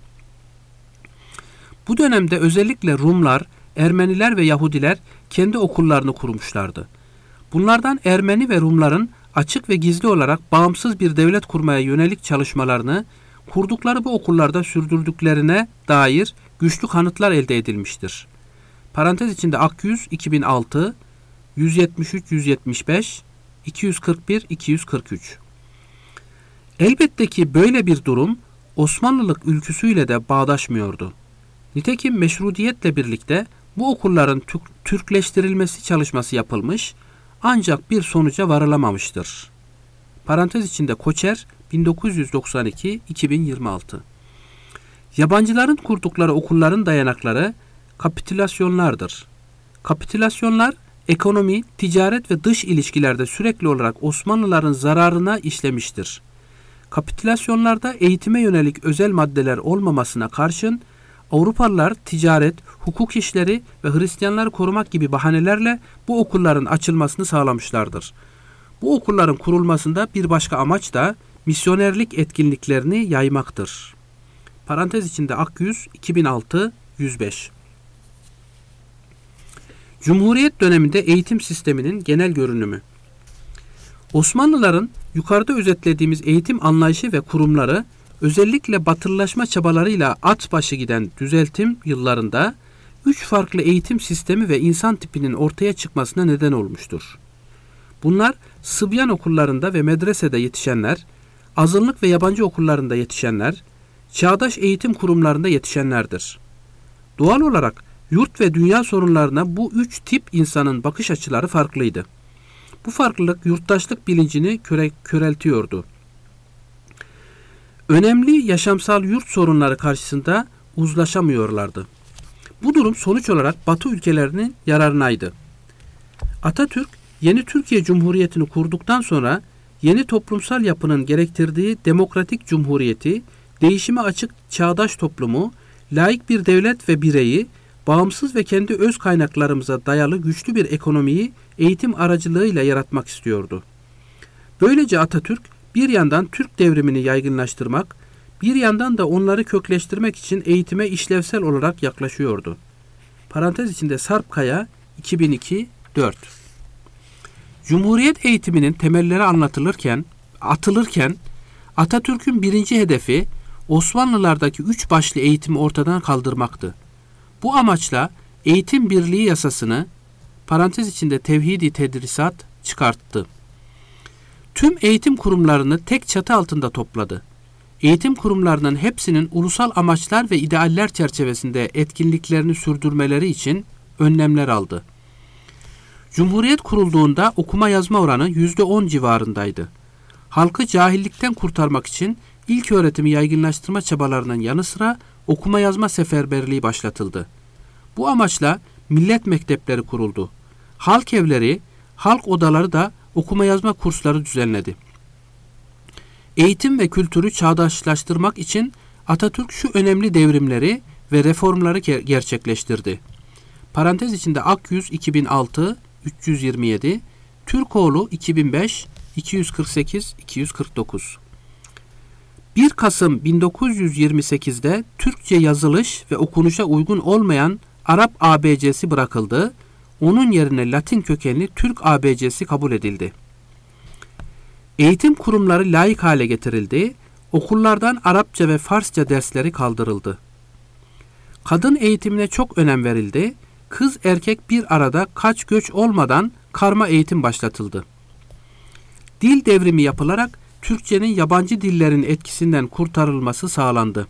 Bu dönemde özellikle Rumlar, Ermeniler ve Yahudiler kendi okullarını kurmuşlardı. Bunlardan Ermeni ve Rumların açık ve gizli olarak bağımsız bir devlet kurmaya yönelik çalışmalarını kurdukları bu okullarda sürdürdüklerine dair güçlü kanıtlar elde edilmiştir. Parantez içinde Akyüz iki bin altı, yüz yetmiş üç yüz yetmiş beş, iki yüz kırk bir iki yüz kırk üç. Elbette ki böyle bir durum Osmanlılık ülküsüyle de bağdaşmıyordu. Nitekim meşrudiyetle birlikte bu okulların Türkleştirilmesi çalışması yapılmış ancak bir sonuca varılamamıştır. Parantez içinde Koçer bin dokuz yüz doksan iki iki bin yirmi altı. Yabancıların kurdukları okulların dayanakları kapitülasyonlardır. Kapitülasyonlar ekonomi, ticaret ve dış ilişkilerde sürekli olarak Osmanlıların zararına işlemiştir. Kapitülasyonlarda eğitime yönelik özel maddeler olmamasına karşın Avrupalılar ticaret, hukuk işleri ve Hristiyanları korumak gibi bahanelerle bu okulların açılmasını sağlamışlardır. Bu okulların kurulmasında bir başka amaç da misyonerlik etkinliklerini yaymaktır. Parantez içinde Akyüz iki bin altı yüz beş. Cumhuriyet döneminde eğitim sisteminin genel görünümü. Osmanlıların yukarıda özetlediğimiz eğitim anlayışı ve kurumları özellikle batılılaşma çabalarıyla at başı giden düzeltim yıllarında üç farklı eğitim sistemi ve insan tipinin ortaya çıkmasına neden olmuştur. Bunlar Sıbyan okullarında ve medresede yetişenler, azınlık ve yabancı okullarında yetişenler, çağdaş eğitim kurumlarında yetişenlerdir. Doğal olarak yurt ve dünya sorunlarına bu üç tip insanın bakış açıları farklıydı. Bu farklılık yurttaşlık bilincini köre, köreltiyordu. Önemli yaşamsal yurt sorunları karşısında uzlaşamıyorlardı. Bu durum sonuç olarak Batı ülkelerinin yararınaydı. Atatürk, yeni Türkiye Cumhuriyeti'ni kurduktan sonra yeni toplumsal yapının gerektirdiği demokratik cumhuriyeti, değişime açık çağdaş toplumu, laik bir devlet ve bireyi, bağımsız ve kendi öz kaynaklarımıza dayalı güçlü bir ekonomiyi eğitim aracılığıyla yaratmak istiyordu. Böylece Atatürk, bir yandan Türk devrimini yaygınlaştırmak, bir yandan da onları kökleştirmek için eğitime işlevsel olarak yaklaşıyordu. Parantez içinde Sarp Kaya iki bin iki dört. Cumhuriyet eğitiminin temelleri anlatılırken, atılırken Atatürk'ün birinci hedefi Osmanlılardaki üç başlı eğitimi ortadan kaldırmaktı. Bu amaçla Eğitim Birliği Yasasını parantez içinde Tevhid-i Tedrisat çıkarttı. Tüm eğitim kurumlarını tek çatı altında topladı. Eğitim kurumlarının hepsinin ulusal amaçlar ve idealler çerçevesinde etkinliklerini sürdürmeleri için önlemler aldı. Cumhuriyet kurulduğunda okuma yazma oranı yüzde on civarındaydı. Halkı cahillikten kurtarmak için ilk öğretimi yaygınlaştırma çabalarının yanı sıra okuma yazma seferberliği başlatıldı. Bu amaçla millet mektepleri kuruldu. Halk evleri, halk odaları da okuma yazma kursları düzenledi. Eğitim ve kültürü çağdaşlaştırmak için Atatürk şu önemli devrimleri ve reformları gerçekleştirdi. Parantez içinde Akyüz iki bin altı üç yüz yirmi yedi, Türkoğlu iki bin beş iki yüz kırk sekiz iki yüz kırk dokuz. bir Kasım bin dokuz yüz yirmi sekizde Türkçe yazılış ve okunuşa uygun olmayan Arap A B C'si bırakıldı. Onun yerine Latin kökenli Türk A B C'si kabul edildi. Eğitim kurumları laik hale getirildi. Okullardan Arapça ve Farsça dersleri kaldırıldı. Kadın eğitimine çok önem verildi. Kız erkek bir arada kaç göç olmadan karma eğitim başlatıldı. Dil devrimi yapılarak Türkçenin yabancı dillerin etkisinden kurtarılması sağlandı.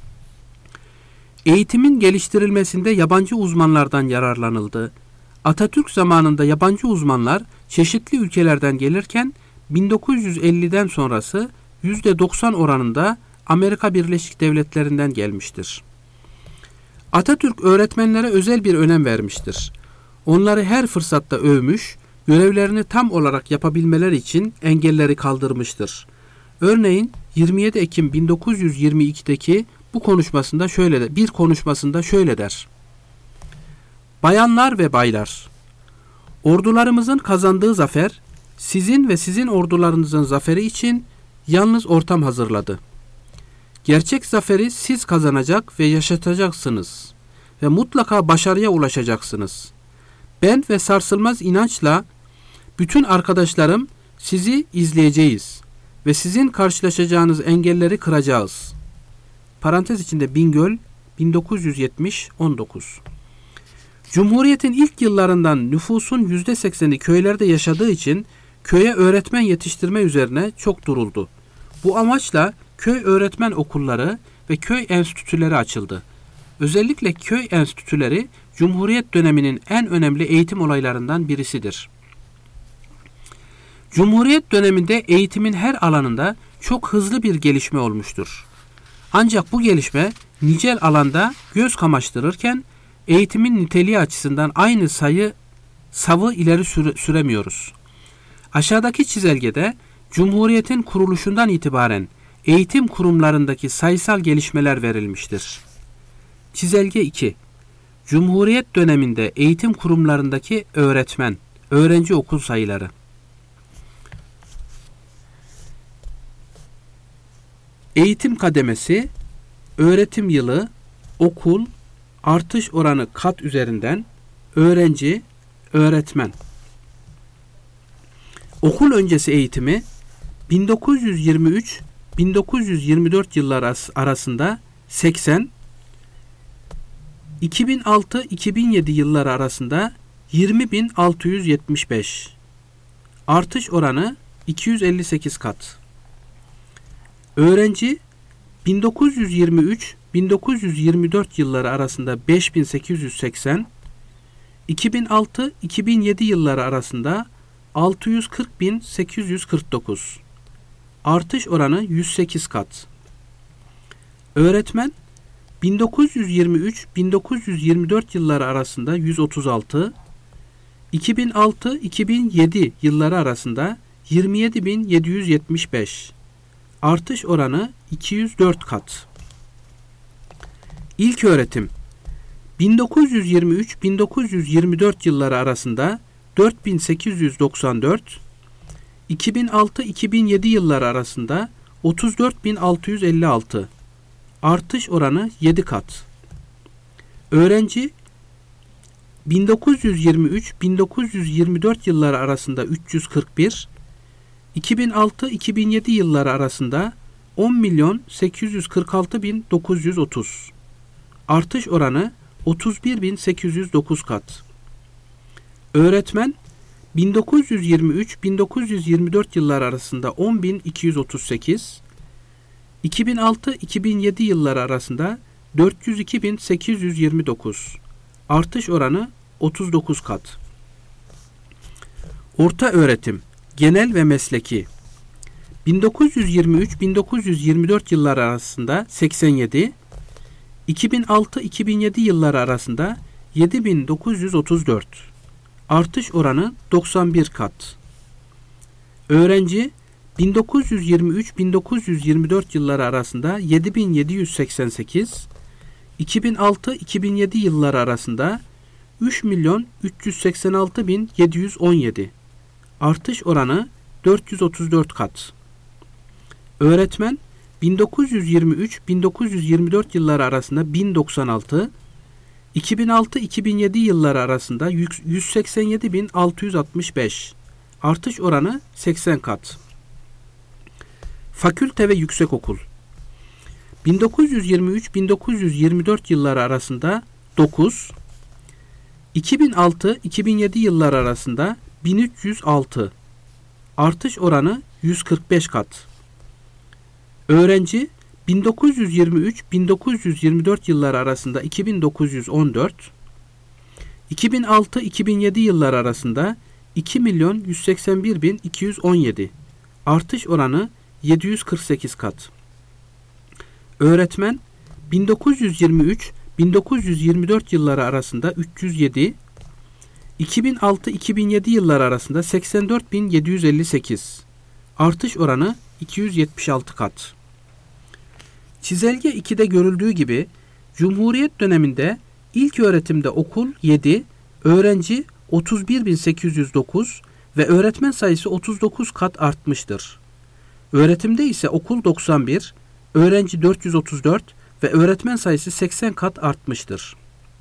Eğitimin geliştirilmesinde yabancı uzmanlardan yararlanıldı. Atatürk zamanında yabancı uzmanlar çeşitli ülkelerden gelirken bin dokuz yüz elliden sonrası yüzde doksan oranında Amerika Birleşik Devletleri'nden gelmiştir. Atatürk öğretmenlere özel bir önem vermiştir. Onları her fırsatta övmüş, görevlerini tam olarak yapabilmeleri için engelleri kaldırmıştır. Örneğin yirmi yedi Ekim bin dokuz yüz yirmi ikideki bu konuşmasında şöyle bir konuşmasında şöyle der: Bayanlar ve baylar, ordularımızın kazandığı zafer, sizin ve sizin ordularınızın zaferi için yalnız ortam hazırladı. Gerçek zaferi siz kazanacak ve yaşatacaksınız ve mutlaka başarıya ulaşacaksınız. Ben ve sarsılmaz inançla bütün arkadaşlarım sizi izleyeceğiz ve sizin karşılaşacağınız engelleri kıracağız. Parantez içinde Bingöl, bin dokuz yüz yetmiş on dokuz. Cumhuriyetin ilk yıllarından nüfusun yüzde sekseni köylerde yaşadığı için köye öğretmen yetiştirme üzerine çok duruldu. Bu amaçla köy öğretmen okulları ve köy enstitüleri açıldı. Özellikle köy enstitüleri Cumhuriyet döneminin en önemli eğitim olaylarından birisidir. Cumhuriyet döneminde eğitimin her alanında çok hızlı bir gelişme olmuştur. Ancak bu gelişme nicel alanda göz kamaştırırken eğitimin niteliği açısından aynı sayı savı ileri süre, süremiyoruz. Aşağıdaki çizelgede Cumhuriyet'in kuruluşundan itibaren eğitim kurumlarındaki sayısal gelişmeler verilmiştir. Çizelge iki. Cumhuriyet döneminde eğitim kurumlarındaki öğretmen, öğrenci okul sayıları. Eğitim kademesi, öğretim yılı, okul, artış oranı kat üzerinden, öğrenci, öğretmen. Okul öncesi eğitimi bin dokuz yüz yirmi üç - bin dokuz yüz yirmi dört yılları arasında seksen, iki bin altı - iki bin yedi yılları arasında yirmi bin altı yüz yetmiş beş. Artış oranı iki yüz elli sekiz kat. Öğrenci bin dokuz yüz yirmi üç - bin dokuz yüz yirmi dört yılları arasında beş bin sekiz yüz seksen, iki bin altı - iki bin yedi yılları arasında altı yüz kırk bin sekiz yüz kırk dokuz. Artış oranı yüz sekiz kat. Öğretmen bin dokuz yüz yirmi üç - bin dokuz yüz yirmi dört yılları arasında yüz otuz altı, iki bin altı - iki bin yedi yılları arasında yirmi yedi bin yedi yüz yetmiş beş. Artış oranı iki yüz dört kat. İlköğretim bin dokuz yüz yirmi üç - bin dokuz yüz yirmi dört yılları arasında dört bin sekiz yüz doksan dört, iki bin altı - iki bin yedi yılları arasında otuz dört bin altı yüz elli altı. Artış oranı yedi kat. Öğrenci bin dokuz yüz yirmi üç - bin dokuz yüz yirmi dört yılları arasında üç yüz kırk bir, iki bin altı - iki bin yedi yılları arasında on milyon sekiz yüz kırk altı bin dokuz yüz otuz. Artış oranı otuz bir bin sekiz yüz dokuz kat. Öğretmen bin dokuz yüz yirmi üç - bin dokuz yüz yirmi dört yılları arasında on bin iki yüz otuz sekiz, iki bin altı - iki bin yedi yılları arasında dört yüz iki bin sekiz yüz yirmi dokuz. Artış oranı otuz dokuz kat. Orta öğretim, genel ve mesleki bin dokuz yüz yirmi üç - bin dokuz yüz yirmi dört yılları arasında seksen yedi, iki bin altı - iki bin yedi yılları arasında yedi bin dokuz yüz otuz dört. Artış oranı doksan bir kat. Öğrenci bin dokuz yüz yirmi üç - bin dokuz yüz yirmi dört yılları arasında yedi bin yedi yüz seksen sekiz, iki bin altı - iki bin yedi yılları arasında üç milyon üç yüz seksen altı bin yedi yüz on yedi. Artış oranı dört yüz otuz dört kat. Öğretmen bin dokuz yüz yirmi üç - bin dokuz yüz yirmi dört yılları arasında bin doksan altı, iki bin altı - iki bin yedi yılları arasında yüz seksen yedi bin altı yüz altmış beş. Artış oranı seksen kat. Fakülte ve yüksekokul bin dokuz yüz yirmi üç - bin dokuz yüz yirmi dört yılları arasında dokuz, iki bin altı - iki bin yedi yılları arasında bin üç yüz altı. Artış oranı yüz kırk beş kat. Öğrenci bin dokuz yüz yirmi üç - bin dokuz yüz yirmi dört yılları arasında iki bin dokuz yüz on dört, iki bin altı - iki bin yedi yılları arasında iki milyon yüz seksen bir bin iki yüz on yedi. Artış oranı yedi yüz kırk sekiz kat. Öğretmen bin dokuz yüz yirmi üç - bin dokuz yüz yirmi dört yılları arasında üç yüz yedi, iki bin altı - iki bin yedi yılları arasında seksen dört bin yedi yüz elli sekiz. Artış oranı iki yüz yetmiş altı kat. Çizelge ikide görüldüğü gibi Cumhuriyet döneminde ilk öğretimde okul yedi, öğrenci otuz bir bin sekiz yüz dokuz ve öğretmen sayısı otuz dokuz kat artmıştır. Öğretimde ise okul doksan bir, öğrenci dört yüz otuz dört ve öğretmen sayısı seksen kat artmıştır.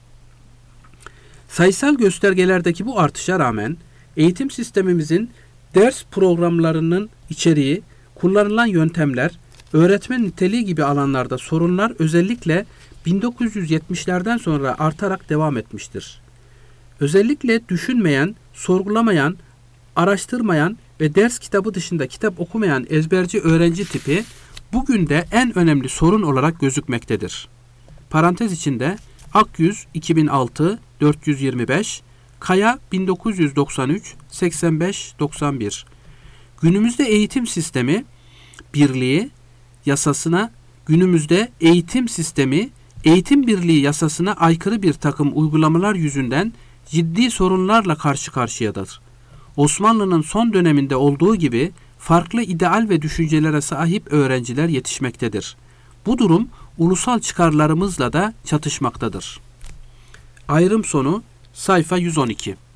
Sayısal göstergelerdeki bu artışa rağmen eğitim sistemimizin ders programlarının içeriği, kullanılan yöntemler, öğretmen niteliği gibi alanlarda sorunlar özellikle bin dokuz yüz yetmişlerden sonra artarak devam etmiştir. Özellikle düşünmeyen, sorgulamayan, araştırmayan ve ders kitabı dışında kitap okumayan ezberci öğrenci tipi bugün de en önemli sorun olarak gözükmektedir. Parantez içinde Akyüz iki bin altı dört yüz yirmi beş, Kaya bin dokuz yüz doksan üç seksen beş doksan bir. Günümüzde eğitim sistemi birliği yasasına, günümüzde eğitim sistemi eğitim birliği yasasına aykırı bir takım uygulamalar yüzünden ciddi sorunlarla karşı karşıyadır. Osmanlı'nın son döneminde olduğu gibi farklı ideal ve düşüncelere sahip öğrenciler yetişmektedir. Bu durum ulusal çıkarlarımızla da çatışmaktadır. Ayrım sonu sayfa yüz on iki.